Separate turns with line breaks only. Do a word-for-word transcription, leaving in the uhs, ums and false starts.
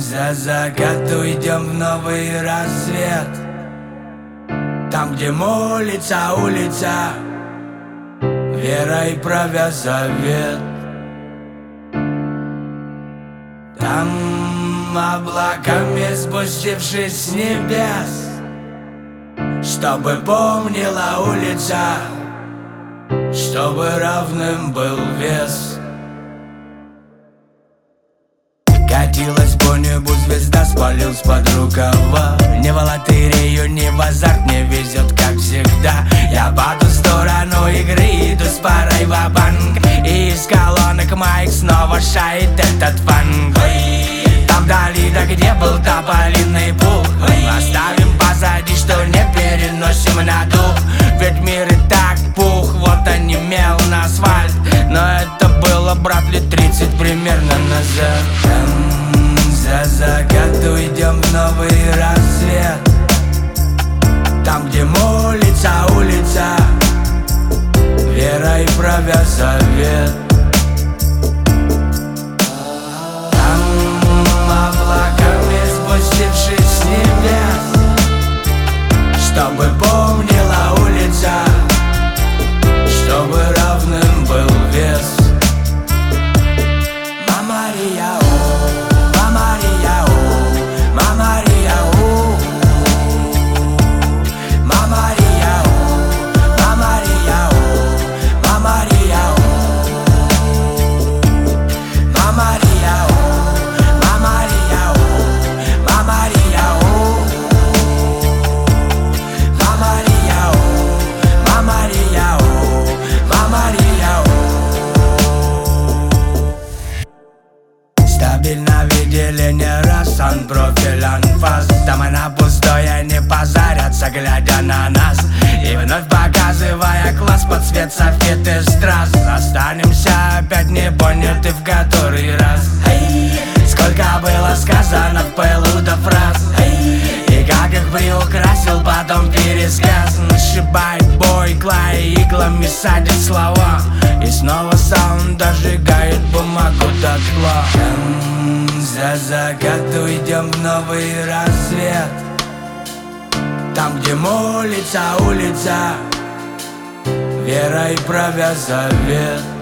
За закат уйдем в новый рассвет, там, где молится улица, верой правя завет. Там, облаками спустившись с небес, чтобы помнила улица, чтобы равным был вес. Катилась по небу звезда, спалился под рукава. Ни в лотерею, ни в азарт не везет, как всегда. Я по ту сторону игры иду с парой ва-банк, и из колонок моих снова шает этот фанк. Там вдали, да где был тополиный пух, оставим позади, что не переносим на дух. Ведь мир и так пух, вот онемел на асфальт. Но это было, брат, лет тридцать примерно назад. Там, за закат уйдем в новый рассвет, там, где молится улица, верой правя завет. Там, облаками спустившись с небес, чтобы помнила улица, чтобы равным был вес. Мамария, о, Мамария, о, Мамария, о, Мамария, о, Мамария, о, Мамария, о, Мамария, о, Мамария, о, Мамария, о, Мамария, о, Мамария, о, Мамария, о. Стабильно видели не раз анпрофиль, анфас. Там и на пустое не позарятся, глядя на нас, и вновь показывая класс под цвет софит и страз. Останемся опять не поняты в который раз. Сколько было сказано в пылу до фраз, и как их приукрасил потом пересказ. Нашибает бой, клей иглами садит слова, и снова саунд дожигает бумагу дотла. Там, за закат уйдем в новый рассвет, там, где молится улица, верой правя завет.